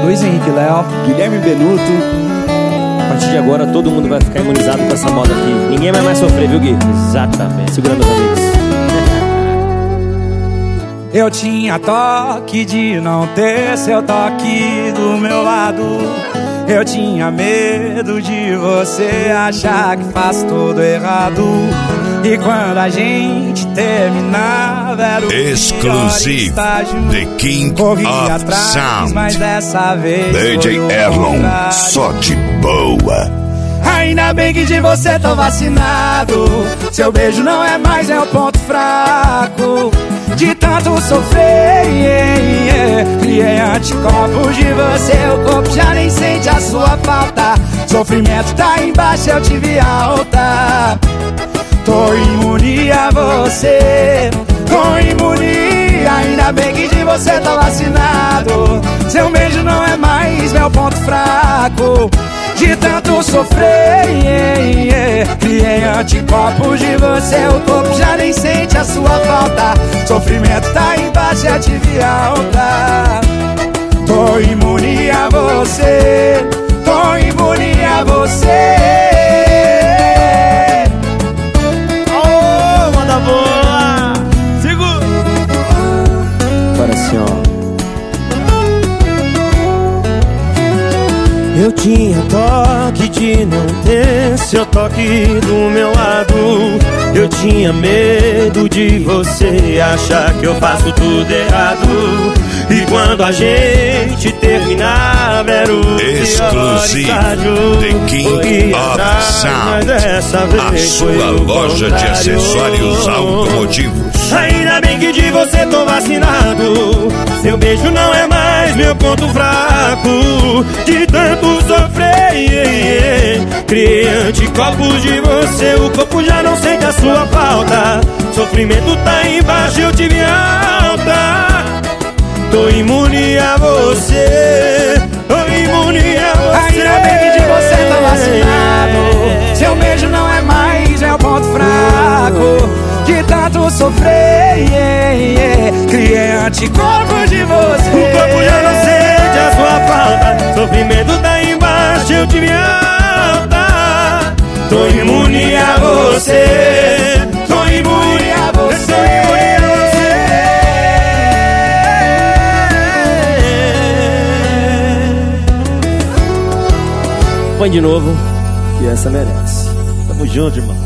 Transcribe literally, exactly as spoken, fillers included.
Luiz Henrique Léo, Guilherme Benuto. A partir de agora todo mundo vai ficar imunizado com essa moda aqui. Ninguém vai mais sofrer, viu, Gui? Exatamente. Segura, meus amigos. eu tinha toque de não ter seu toque do meu lado. Eu tinha medo de você achar que faz tudo errado. E quando a gente terminava era o exclusive The King Corri of atrás, Sound, mas dessa vez D J Erlon, só de boa. Ainda bem que de você tô vacinado. Seu beijo não é mais meu ponto fraco. De tanto sofrer, yeah, yeah. Criei anticorpos de você. O corpo já nem sente a sua falta. Sofrimento tá embaixo, eu tive alta. Tô imune a você. Tô imune. Ainda bem que de você tô vacinado. Seu beijo não é mais meu ponto fraco. De tanto sofrer, yeah, yeah. Criei anticorpos de você. O corpo já nem sente a sua falta. Sofrimento tá embaixo, eu tive alta. Tô imune a você. Tô imune a você. Oh, manda boa. Segura. Agora assim, ó. Eu tinha toque de não ter seu toque do meu lado. Eu tinha medo de você achar que eu faço tudo errado. E quando a gente terminava era o exclusive The King of Sound, a sua loja de acessórios automotivos. Ainda bem que de você tô vacinado. Seu beijo não é mais meu ponto fraco. De tanto sofrer, yeah, yeah. Criei anticorpos de você. O corpo já não sente a sua falta. Sofrimento tá embaixo, eu tive alta. Tô imune a você. Tô imune a você. Ainda bem que de você tô vacinado. Seu beijo não é mais meu ponto fraco. De tanto sofrer, yeah, yeah. Criei anticorpos de você. O corpo já não sente a sua falta. Sofrimento tá embaixo, eu tive alta. Tô imune a você. Tô imune a você. Põe de novo, que essa merece. Tamo junto, irmão.